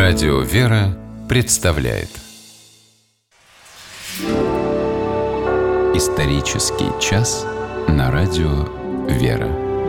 Радио «Вера» представляет Исторический час на Радио «Вера».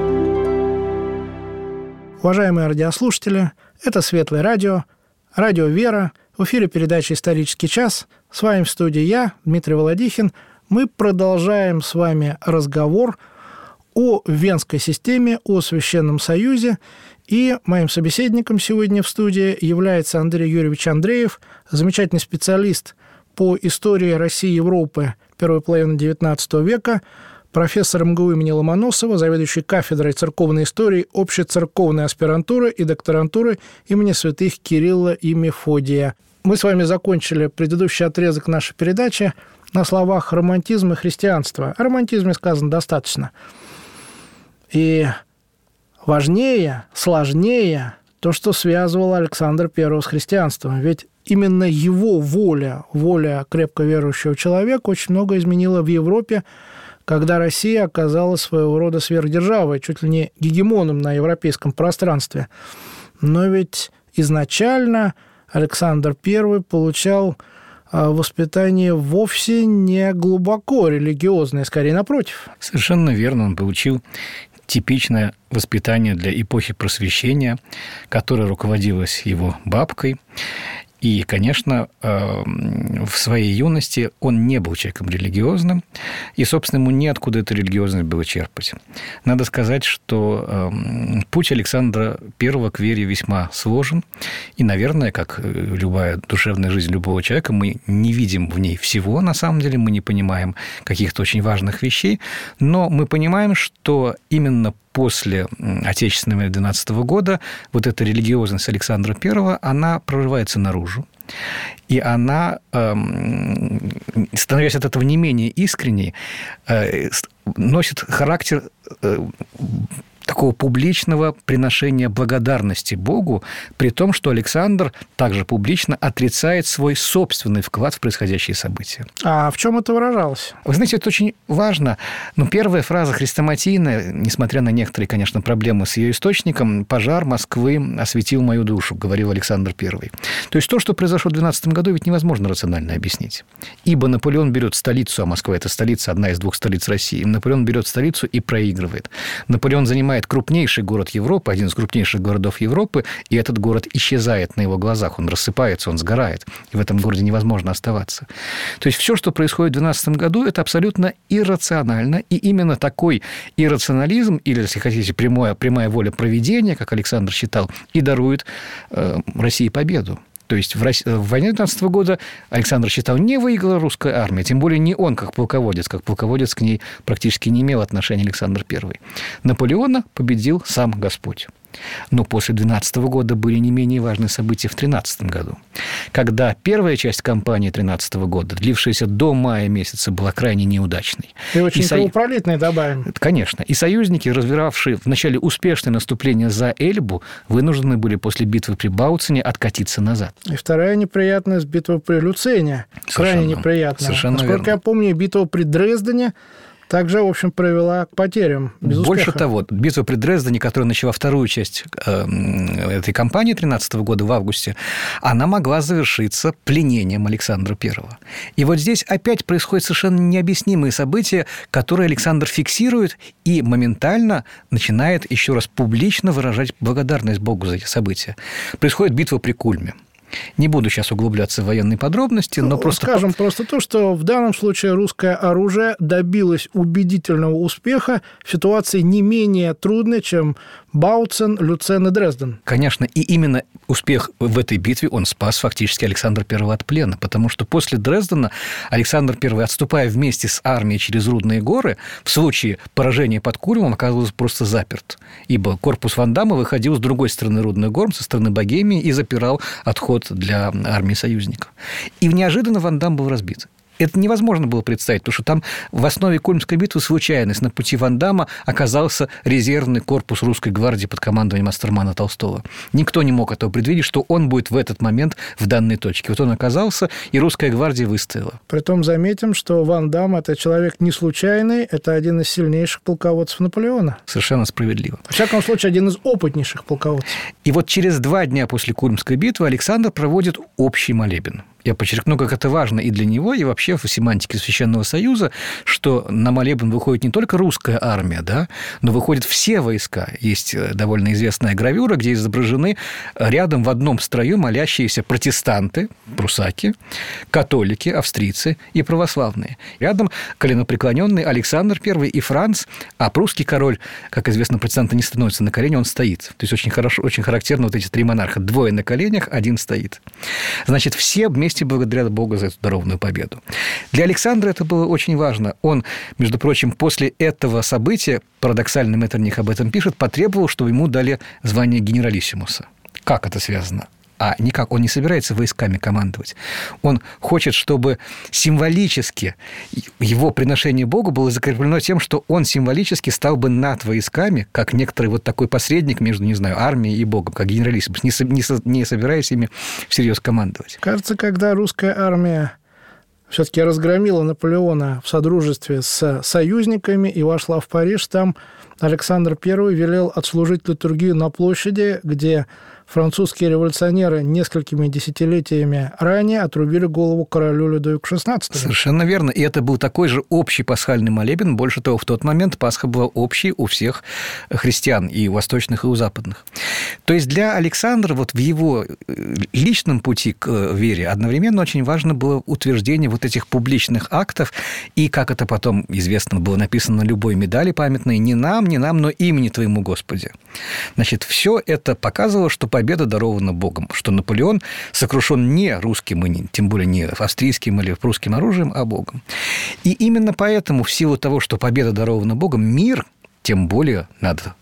Уважаемые радиослушатели, это Светлое радио, Радио «Вера», в эфире передача «Исторический час». С вами в студии я, Дмитрий Володихин. Мы продолжаем с вами разговор о Венской системе, о Священном Союзе. И моим собеседником сегодня в студии является Андрей Юрьевич Андреев, замечательный специалист по истории России и Европы первой половины XIX века, профессор МГУ имени Ломоносова, заведующий кафедрой церковной истории, общецерковной аспирантуры и докторантуры имени святых Кирилла и Мефодия. Мы с вами закончили предыдущий отрезок нашей передачи на словах «романтизм и христианство». О романтизме сказано достаточно. И важнее, сложнее то, что связывало Александра I с христианством. Ведь именно его воля крепко верующего человека очень много изменила в Европе, когда Россия оказалась своего рода сверхдержавой, чуть ли не гегемоном на европейском пространстве. Но ведь изначально Александр I получал воспитание вовсе не глубоко религиозное, скорее напротив. Совершенно верно, он получил типичное воспитание для эпохи Просвещения, которое руководилось его бабкой. И, конечно, в своей юности он не был человеком религиозным, и, собственно, ему неоткуда эту религиозность было черпать. Надо сказать, что путь Александра I к вере весьма сложен, и, наверное, как любая душевная жизнь любого человека, мы не видим в ней всего, на самом деле, мы не понимаем каких-то очень важных вещей, но мы понимаем, что именно после Отечественной 12 года вот эта религиозность Александра I, она прорывается наружу. И она, становясь от этого не менее искренней, носит характер такого публичного приношения благодарности Богу, при том, что Александр также публично отрицает свой собственный вклад в происходящие события. А в чем это выражалось? Вы знаете, это очень важно. Первая фраза хрестоматийная, несмотря на некоторые, конечно, проблемы с ее источником, «Пожар Москвы осветил мою душу», говорил Александр I. То есть то, что произошло в 12 году, ведь невозможно рационально объяснить. Ибо Наполеон берет столицу, а Москва – это столица, одна из двух столиц России. Наполеон берет столицу и проигрывает. Наполеон занимает крупнейший город Европы, один из крупнейших городов Европы, и этот город исчезает на его глазах, он рассыпается, он сгорает, и в этом городе невозможно оставаться. То есть все, что происходит в 12 году, это абсолютно иррационально, и именно такой иррационализм, или, если хотите, прямая воля провидения, как Александр считал, и дарует России победу. То есть в войне 12 года Александр считал, не выиграла русская армия, тем более не он, как полководец к ней практически не имел отношения Александр I. Наполеона победил сам Господь. Но после 12 года были не менее важные события в 13 году, когда первая часть кампании 13 года, длившаяся до мая месяца, была крайне неудачной. И очень кровопролитной, добавим. Конечно. И союзники, развивавшие вначале успешное наступление за Эльбу, вынуждены были после битвы при Бауцине откатиться назад. И вторая неприятность – битва при Люцене. Крайне неприятная. Совершенно Насколько верно. Я помню, битва при Дрездене также, в общем, привела к потерям, без успеха. Больше того, битва при Дрездене, которая начала вторую часть этой кампании 13 года в августе, она могла завершиться пленением Александра I. И вот здесь опять происходят совершенно необъяснимые события, которые Александр фиксирует и моментально начинает еще раз публично выражать благодарность Богу за эти события. Происходит битва при Кульме. Не буду сейчас углубляться в военные подробности, но просто... Скажем просто то, что в данном случае русское оружие добилось убедительного успеха в ситуации не менее трудной, чем Бауцен, Люцен и Дрезден. Конечно, и именно успех в этой битве он спас фактически Александра I от плена, потому что после Дрездена Александр I, отступая вместе с армией через Рудные горы, в случае поражения под Кульмом оказывался просто заперт, ибо корпус Вандама выходил с другой стороны Рудных гор, со стороны Богемии, и запирал отход для армии союзников. И неожиданно Вандам был разбит. Это невозможно было представить, потому что там в основе Кульмской битвы случайность. На пути Ван Дамма оказался резервный корпус русской гвардии под командованием Астермана Толстого. Никто не мог этого предвидеть, что он будет в этот момент в данной точке. Вот он оказался, и русская гвардия выстояла. Притом заметим, что Ван Дамм – это человек не случайный, это один из сильнейших полководцев Наполеона. Совершенно справедливо. Во всяком случае, один из опытнейших полководцев. И вот через 2 дня после Кульмской битвы Александр проводит общий молебен. Я подчеркну, как это важно и для него, и вообще в семантике Священного Союза, что на молебен выходит не только русская армия, да, но выходят все войска. Есть довольно известная гравюра, где изображены рядом в одном строю молящиеся протестанты, прусаки, католики, австрийцы и православные. Рядом коленопреклоненный Александр I и Франц, а прусский король, как известно, протестанты не становятся на колени, он стоит. То есть очень характерно вот эти 3 монарха. 2 на коленях, 1 стоит. Значит, все вместе благодарят Бога за эту дарованную победу. Для Александра это было очень важно. Он, между прочим, после этого события, парадоксально Меттерних об этом пишет, потребовал, чтобы ему дали звание генералиссимуса. Как это связано? А никак, он не собирается войсками командовать. Он хочет, чтобы символически его приношение Богу было закреплено тем, что он символически стал бы над войсками, как некоторый вот такой посредник между, не знаю, армией и Богом, как генералиссимус, не собираясь ими всерьез командовать. Кажется, когда русская армия все-таки разгромила Наполеона в содружестве с союзниками и вошла в Париж, там Александр I велел отслужить литургию на площади, где французские революционеры несколькими десятилетиями ранее отрубили голову королю Людовику XVI. Совершенно верно. И это был такой же общий пасхальный молебен. Больше того, в тот момент Пасха была общей у всех христиан, и у восточных, и у западных. То есть для Александра вот в его личном пути к вере одновременно очень важно было утверждение вот этих публичных актов, и, как это потом известно было написано на любой медали памятной, не нам, но имени Твоему, Господи. Значит, все это показывало, что победа дарована Богом, что Наполеон сокрушен не русским, и тем более не австрийским или прусским оружием, а Богом. И именно поэтому, в силу того, что победа дарована Богом, мир тем более надо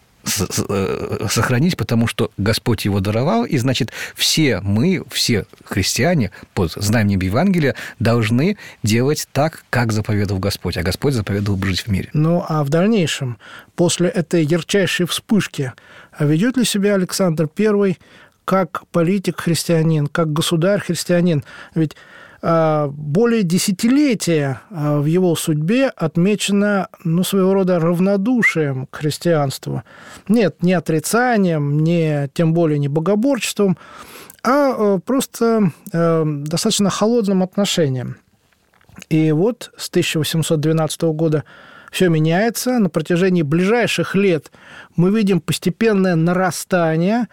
сохранить, потому что Господь его даровал, и, значит, все мы, все христиане под знаменем Евангелия должны делать так, как заповедовал Господь, а Господь заповедовал жить в мире. Ну, а в дальнейшем, после этой ярчайшей вспышки, ведет ли себя Александр I как политик-христианин, как государь-христианин? Ведь более десятилетия в его судьбе отмечено, своего рода равнодушием к христианству. Нет, не отрицанием, тем более не богоборчеством, а просто достаточно холодным отношением. И вот с 1812 года все меняется. На протяжении ближайших лет мы видим постепенное нарастание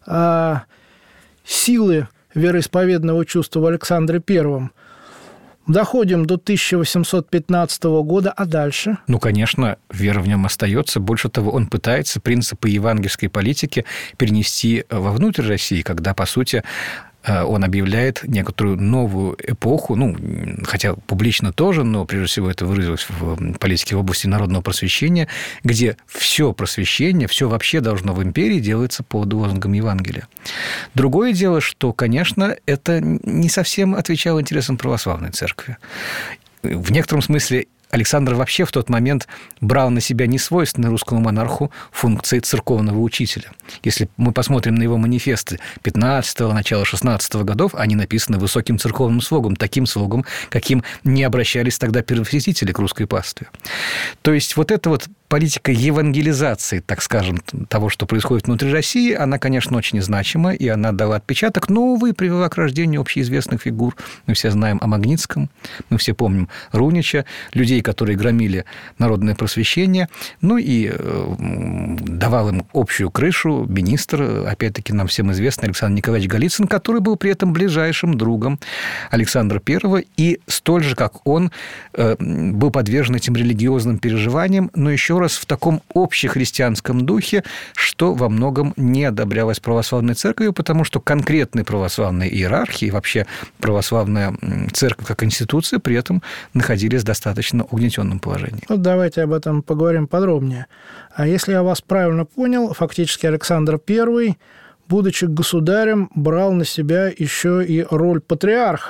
силы вероисповедного чувства в Александре I. Доходим до 1815 года, а дальше? Конечно, вера в нем остается. Больше того, он пытается принципы евангельской политики перенести вовнутрь России, когда, по сути, он объявляет некоторую новую эпоху, хотя публично тоже, но прежде всего это выразилось в политике в области народного просвещения, где все просвещение, все вообще должно в империи делаться под лозунгом Евангелия. Другое дело, что, конечно, это не совсем отвечало интересам православной церкви. В некотором смысле Александр вообще в тот момент брал на себя несвойственные русскому монарху функции церковного учителя. Если мы посмотрим на его манифесты 15-го, начала 16-го годов, они написаны высоким церковным слогом, таким слогом, каким не обращались тогда первосвятители к русской пастве. То есть вот эта вот политика евангелизации, так скажем, того, что происходит внутри России, она, конечно, очень значима, и она дала отпечаток, но, увы, привела к рождению общеизвестных фигур. Мы все знаем о Магнитском, мы все помним Рунича, людей, которые громили народное просвещение, и давал им общую крышу министр, опять-таки, нам всем известный Александр Николаевич Голицын, который был при этом ближайшим другом Александра I, и столь же, как он, был подвержен этим религиозным переживаниям, но еще раз в таком общехристианском духе, что во многом не одобрялось православной церковью, потому что конкретные православные иерархии, вообще православная церковь как институция, при этом находились в достаточно угнетенном положении. Давайте об этом поговорим подробнее. А если я вас правильно понял, фактически Александр I, будучи государем, брал на себя еще и роль патриарха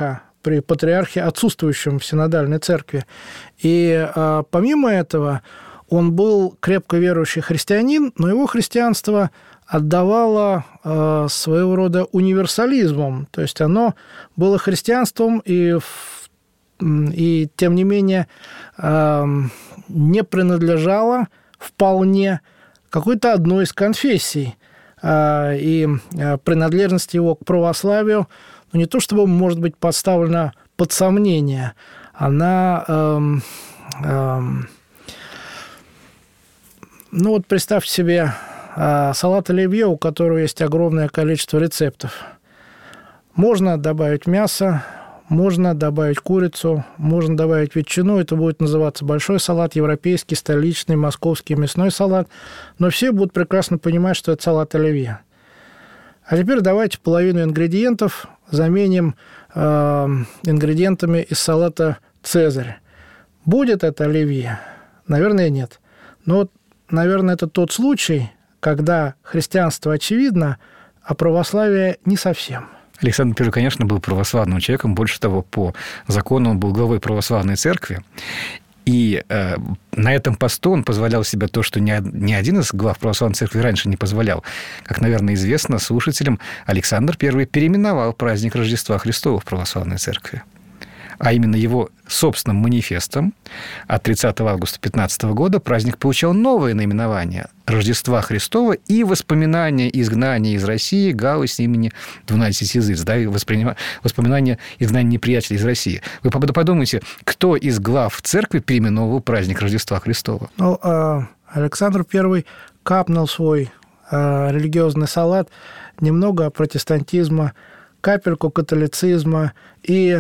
при патриархе, отсутствующем в синодальной церкви. И помимо этого он был крепко верующий христианин, но его христианство отдавало своего рода универсализмом. То есть оно было христианством и тем не менее не принадлежало вполне какой-то одной из конфессий. И принадлежность его к православию, ну, не то чтобы может быть поставлена под сомнение, она... Ну вот представьте себе салат оливье, у которого есть огромное количество рецептов. Можно добавить мясо, можно добавить курицу, можно добавить ветчину. Это будет называться большой салат, европейский, столичный, московский мясной салат. Но все будут прекрасно понимать, что это салат оливье. А теперь давайте половину ингредиентов заменим ингредиентами из салата «Цезарь». Будет это оливье? Наверное, нет. Но, наверное, это тот случай, когда христианство очевидно, а православие не совсем. Александр I, конечно, был православным человеком. Больше того, по закону он был главой православной церкви. И на этом посту он позволял себе то, что ни один из глав православной церкви раньше не позволял. Как, наверное, известно слушателям, Александр I переименовал праздник Рождества Христова в православной церкви. А именно его собственным манифестом от 30 августа 15 года праздник получал новое наименование – Рождества Христова и воспоминания изгнания из России галузь имени 12 языц, да, и воспоминания изгнания неприятелей из России. Вы подумайте, кто из глав церкви переименовывал праздник Рождества Христова? Ну, Александр I капнул свой религиозный салат немного протестантизма, капельку католицизма и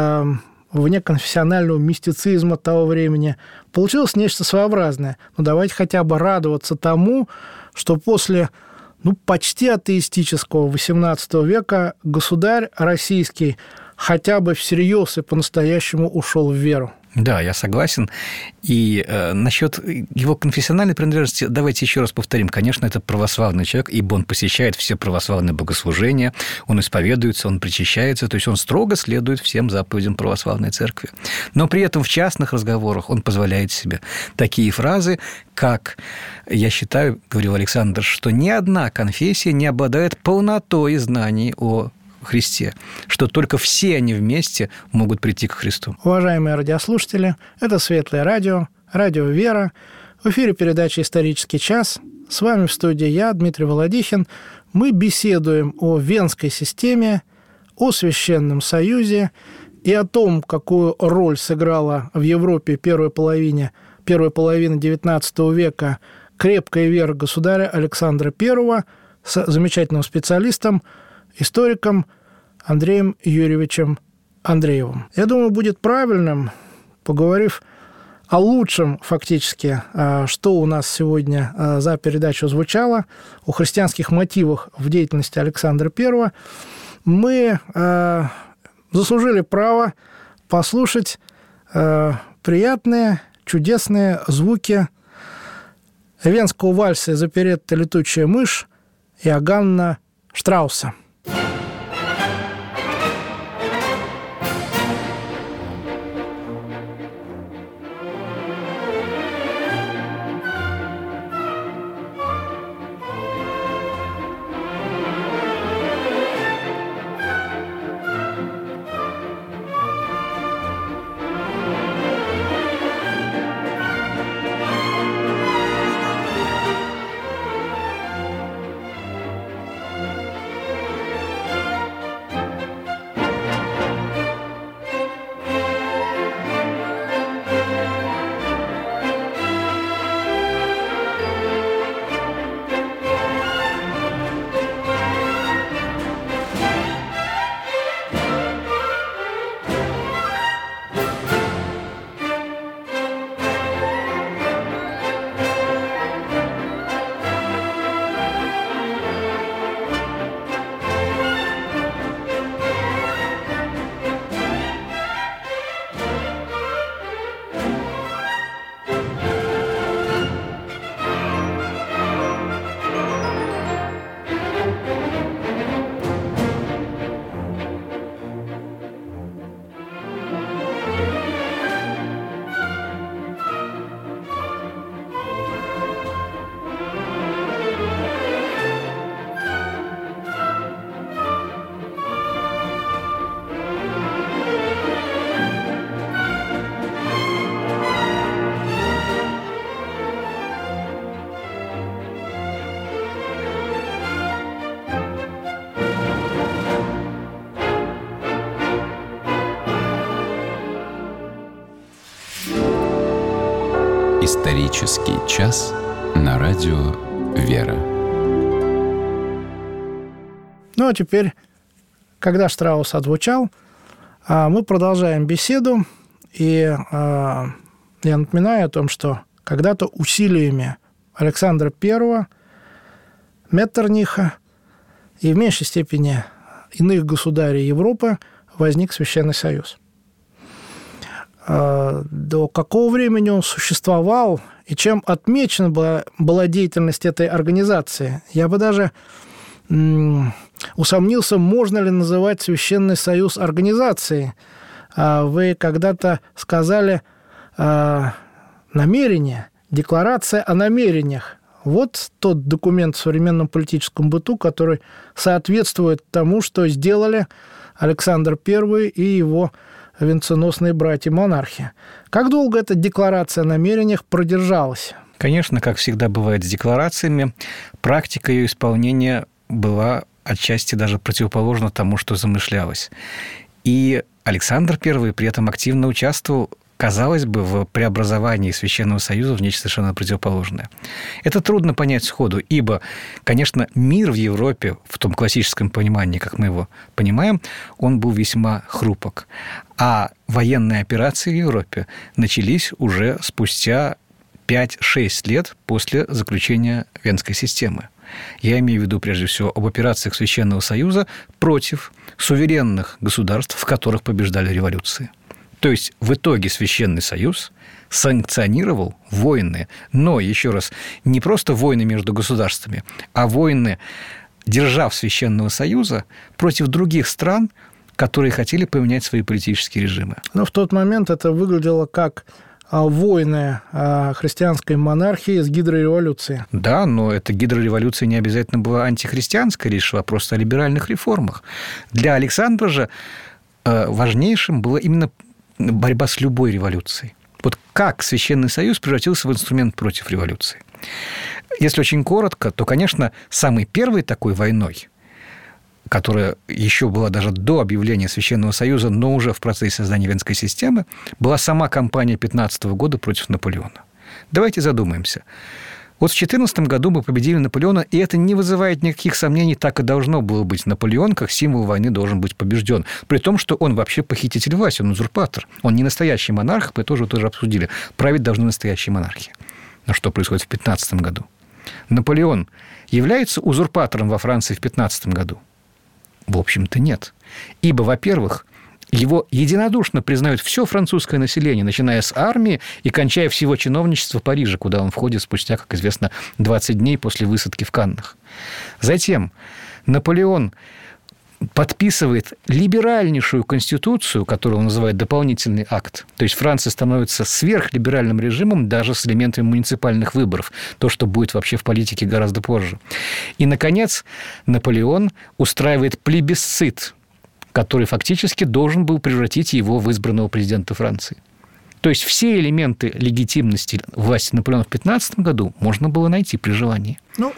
внеконфессионального мистицизма того времени. Получилось нечто своеобразное. Но давайте хотя бы радоваться тому, что после почти атеистического XVIII века государь российский хотя бы всерьез и по-настоящему ушел в веру. Да, я согласен. И насчет его конфессиональной принадлежности давайте еще раз повторим. Конечно, это православный человек, ибо он посещает все православные богослужения, он исповедуется, он причащается, то есть он строго следует всем заповедям православной церкви. Но при этом в частных разговорах он позволяет себе такие фразы, как, я считаю, говорил Александр, что ни одна конфессия не обладает полнотой знаний о Христе, что только все они вместе могут прийти к Христу. Уважаемые радиослушатели, это Светлое радио, радио «Вера». В эфире передача «Исторический час». С вами в студии я, Дмитрий Володихин. Мы беседуем о Венской системе, о Священном Союзе и о том, какую роль сыграла в Европе первой половины XIX века крепкая вера государя Александра I с замечательным специалистом, историком Андреем Юрьевичем Андреевым. Я думаю, будет правильным, поговорив о лучшем фактически, что у нас сегодня за передачу звучало, о христианских мотивах в деятельности Александра I, мы заслужили право послушать приятные, чудесные звуки венского вальса из оперетты «Летучая мышь» Иоганна Штрауса. Исторический час на радио «Вера». Ну, а теперь, когда Штраус отзвучал, мы продолжаем беседу. И я напоминаю о том, что когда-то усилиями Александра I, Меттерниха и в меньшей степени иных государей Европы возник Священный Союз. До какого времени он существовал и чем отмечена была деятельность этой организации? Я бы даже усомнился, можно ли называть Священный Союз организацией. Вы когда-то сказали намерение, декларация о намерениях. Вот тот документ в современном политическом быту, который соответствует тому, что сделали Александр I и его венценосные братья-монархи. Как долго эта декларация о намерениях продержалась? Конечно, как всегда бывает с декларациями, практика ее исполнения была отчасти даже противоположна тому, что замышлялось. И Александр I при этом активно участвовал, казалось бы, в преобразовании Священного Союза в нечто совершенно противоположное. Это трудно понять сходу, ибо, конечно, мир в Европе, в том классическом понимании, как мы его понимаем, он был весьма хрупок. А военные операции в Европе начались уже спустя 5-6 лет после заключения Венской системы. Я имею в виду, прежде всего, об операциях Священного Союза против суверенных государств, в которых побеждали революции. То есть, в итоге Священный Союз санкционировал войны, но, еще раз, не просто войны между государствами, а войны держав Священного Союза против других стран, которые хотели поменять свои политические режимы. Но в тот момент это выглядело как войны христианской монархии с гидрореволюцией. Да, но эта гидрореволюция не обязательно была антихристианской, речь шла просто о либеральных реформах. Для Александра же важнейшим было именно борьба с любой революцией. Вот как Священный Союз превратился в инструмент против революции. Если очень коротко, то, конечно, самой первой такой войной, которая еще была даже до объявления Священного Союза, но уже в процессе создания Венской системы, была сама кампания 15 года против Наполеона. Давайте задумаемся. Вот в 14 году мы победили Наполеона, и это не вызывает никаких сомнений, так и должно было быть. Наполеон, как символ войны, должен быть побежден. При том, что он вообще похититель власти, он узурпатор. Он не настоящий монарх, мы тоже обсудили. Править должны настоящие монархи. Но что происходит в 15 году? Наполеон является узурпатором во Франции в 15 году? В общем-то, нет. Ибо, во-первых, его единодушно признают все французское население, начиная с армии и кончая всего чиновничества Парижа, куда он входит спустя, как известно, 20 дней после высадки в Каннах. Затем Наполеон подписывает либеральнейшую конституцию, которую он называет дополнительный акт. То есть Франция становится сверхлиберальным режимом даже с элементами муниципальных выборов. То, что будет вообще в политике гораздо позже. И, наконец, Наполеон устраивает плебисцит, который фактически должен был превратить его в избранного президента Франции. То есть все элементы легитимности власти Наполеона в 15 году можно было найти при желании. Ну,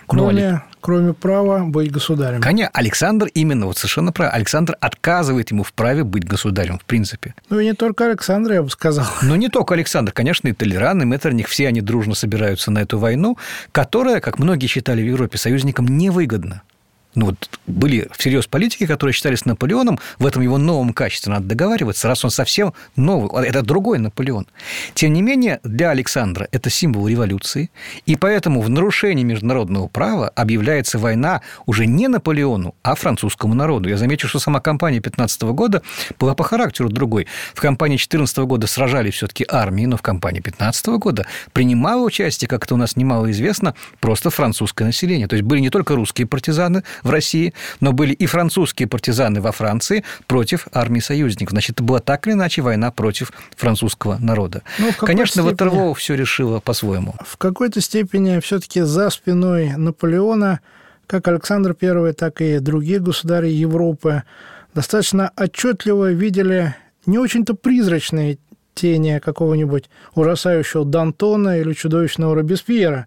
кроме права быть государем. Конечно, Александр именно, вот совершенно правильно, Александр отказывает ему в праве быть государем, в принципе. Ну, и не только Александр, я бы сказал. Но не только Александр. Конечно, и Толеран, и Меттерних, все они дружно собираются на эту войну, которая, как многие считали в Европе, союзникам невыгодна. Ну, вот были всерьез политики, которые считали с Наполеоном в этом его новом качестве надо договариваться, раз он совсем новый, это другой Наполеон. Тем не менее, для Александра это символ революции, и поэтому в нарушении международного права объявляется война уже не Наполеону, а французскому народу. Я замечу, что сама кампания 15 года была по характеру другой. В кампании 14 года сражались все-таки армии, но в кампании 15 года принимало участие, как это у нас немало известно, просто французское население. То есть были не только русские партизаны в России, но были и французские партизаны во Франции против армии союзников. Значит, это была так или иначе война против французского народа. Конечно, Ватерлоо все решило по-своему. В какой-то степени все-таки за спиной Наполеона, как Александр I, так и другие государи Европы, достаточно отчетливо видели не очень-то призрачные тени какого-нибудь ужасающего Д'Антона или чудовищного Робеспьера.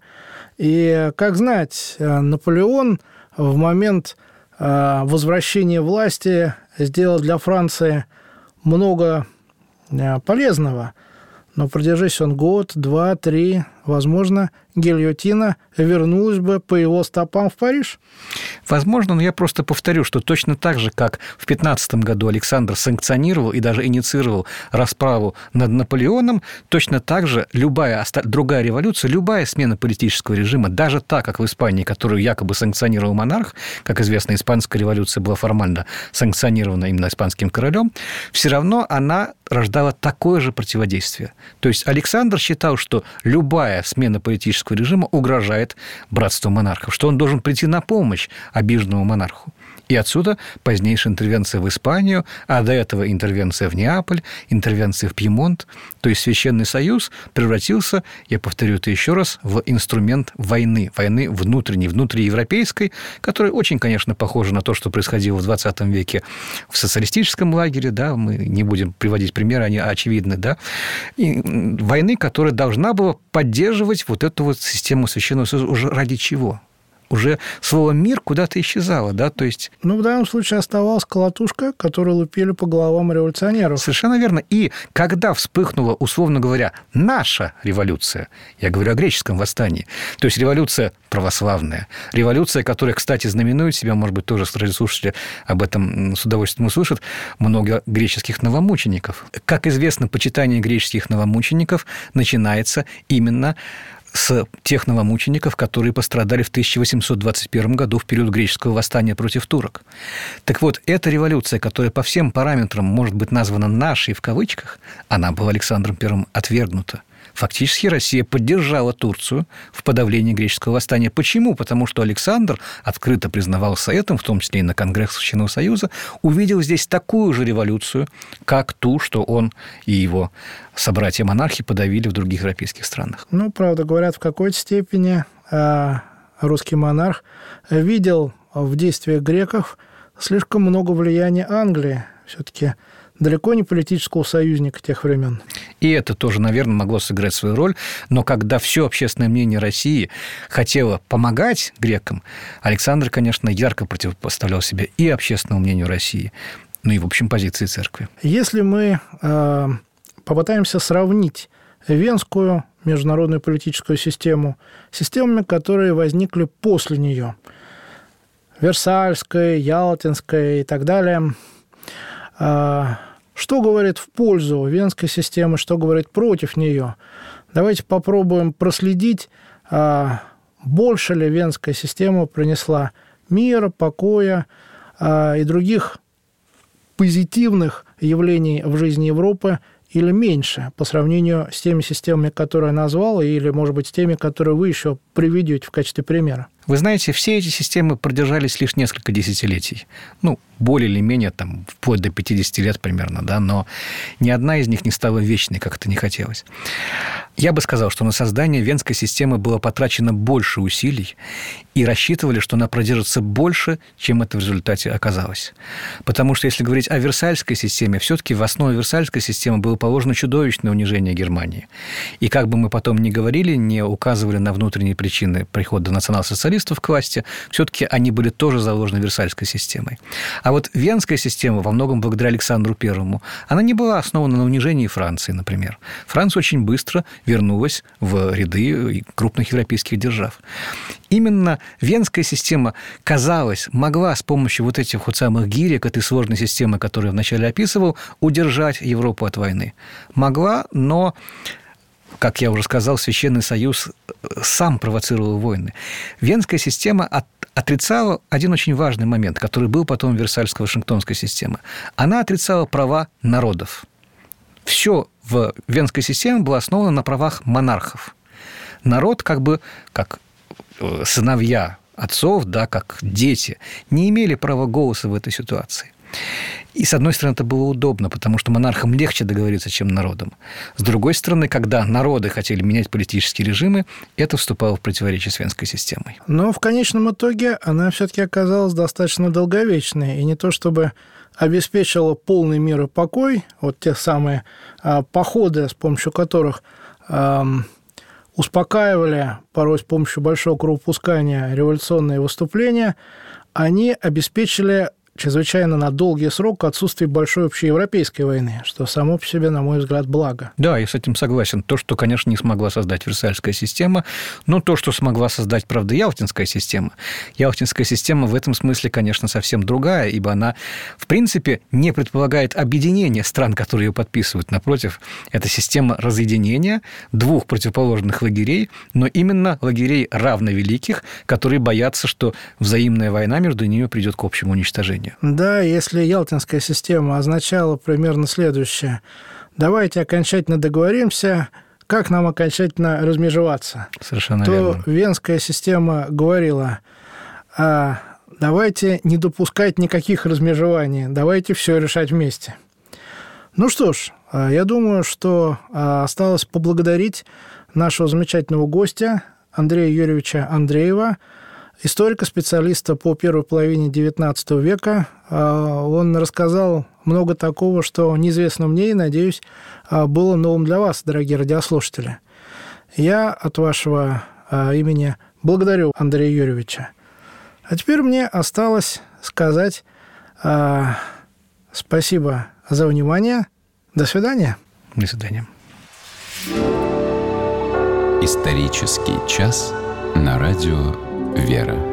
И, как знать, Наполеон в момент возвращения власти сделал для Франции много полезного. Но продержись он год, 2, 3, возможно, гильотина вернулась бы по его стопам в Париж. Возможно, но я просто повторю, что точно так же, как в 15 году Александр санкционировал и даже инициировал расправу над Наполеоном, точно так же любая другая революция, любая смена политического режима, даже та, как в Испании, которую якобы санкционировал монарх, как известно, испанская революция была формально санкционирована именно испанским королем, все равно она рождала такое же противодействие. То есть Александр считал, что любая смена политического режима угрожает братству монархов, что он должен прийти на помощь обиженному монарху. И отсюда позднейшая интервенция в Испанию, а до этого интервенция в Неаполь, интервенция в Пьемонт. То есть Священный Союз превратился, я повторю это еще раз, в инструмент войны внутренней, внутриевропейской, которая очень, конечно, похожа на то, что происходило в 20 веке в социалистическом лагере, да, мы не будем приводить примеры, они очевидны, да, и войны, которая должна была поддерживать вот эту вот систему Священного Союза уже ради чего? Уже слово «мир» куда-то исчезало, да, то есть... Ну, в данном случае оставалась колотушка, которую лупили по головам революционеров. Совершенно верно. И когда вспыхнула, условно говоря, наша революция, я говорю о греческом восстании, то есть революция православная, революция, которая, кстати, знаменует себя, может быть, тоже радиослушатели об этом с удовольствием услышат, много греческих новомучеников. Как известно, почитание греческих новомучеников начинается именно с тех новомучеников, которые пострадали в 1821 году в период греческого восстания против турок. Так вот, эта революция, которая по всем параметрам может быть названа «нашей» в кавычках, она была Александром I отвергнута. Фактически Россия поддержала Турцию в подавлении греческого восстания. Почему? Потому что Александр открыто признавался этим, в том числе и на Конгрессе Священного Союза, увидел здесь такую же революцию, как ту, что он и его собратья-монархи подавили в других европейских странах. Ну, правда, говорят, в какой-то степени русский монарх видел в действиях греков слишком много влияния Англии. Все-таки далеко не политического союзника тех времен. И это тоже, наверное, могло сыграть свою роль. Но когда все общественное мнение России хотело помогать грекам, Александр, конечно, ярко противопоставлял себя и общественному мнению России, ну и, в общем, позиции церкви. Если мы попытаемся сравнить Венскую международную политическую систему с системами, которые возникли после нее, Версальская, Ялтинская и так далее, что говорит в пользу Венской системы, что говорит против нее? Давайте попробуем проследить, больше ли Венская система принесла мира, покоя и других позитивных явлений в жизни Европы или меньше по сравнению с теми системами, которые я назвал, или, может быть, с теми, которые вы еще приведете в качестве примера. Вы знаете, все эти системы продержались лишь несколько десятилетий. Ну, более или менее, там, вплоть до 50 лет примерно, да, но ни одна из них не стала вечной, как это не хотелось. Я бы сказал, что на создание Венской системы было потрачено больше усилий, и рассчитывали, что она продержится больше, чем это в результате оказалось. Потому что, если говорить о Версальской системе, все-таки в основе Версальской системы было положено чудовищное унижение Германии. И как бы мы потом ни говорили, не указывали на внутренние причины прихода национал-социалистов к власти, все-таки они были тоже заложены Версальской системой. А вот Венская система, во многом благодаря Александру Первому, она не была основана на унижении Франции, например. Франция очень быстро вернулась в ряды крупных европейских держав. Именно Венская система, казалось, могла с помощью вот этих вот самых гирек, этой сложной системы, которую я вначале описывал, удержать Европу от войны. Могла, но, как я уже сказал, Священный Союз сам провоцировал войны. Венская система отрицала один очень важный момент, который был потом в Версальско-Вашингтонской системе. Она отрицала права народов. Все в Венской системе было основано на правах монархов. Народ как сыновья отцов, да, как дети, не имели права голоса в этой ситуации. И, с одной стороны, это было удобно, потому что монархам легче договориться, чем народам. С другой стороны, когда народы хотели менять политические режимы, это вступало в противоречие с Венской системой. Но в конечном итоге она все-таки оказалась достаточно долговечной. И не то чтобы обеспечила полный мир и покой, вот те самые походы, с помощью которых успокаивали, порой с помощью большого кровопускания, революционные выступления, они обеспечили чрезвычайно на долгий срок отсутствие большой общеевропейской войны, что само по себе, на мой взгляд, благо. Да, я с этим согласен. То, что, конечно, не смогла создать Версальская система, но то, что смогла создать, правда, Ялтинская система. Ялтинская система в этом смысле, конечно, совсем другая, ибо она, в принципе, не предполагает объединения стран, которые ее подписывают. Напротив, это система разъединения двух противоположных лагерей, но именно лагерей равновеликих, которые боятся, что взаимная война между ними придет к общему уничтожению. Да, если Ялтинская система означала примерно следующее: давайте окончательно договоримся, как нам окончательно размежеваться. Совершенно то верно. Венская система говорила: давайте не допускать никаких размежеваний, давайте все решать вместе. Ну что ж, я думаю, что осталось поблагодарить нашего замечательного гостя Андрея Юрьевича Андреева, историка-специалиста по первой половине XIX века. Он рассказал много такого, что неизвестно мне, и, надеюсь, было новым для вас, дорогие радиослушатели. Я от вашего имени благодарю Андрея Юрьевича. А теперь мне осталось сказать спасибо за внимание. До свидания. До свидания. Исторический час на радио «Вера».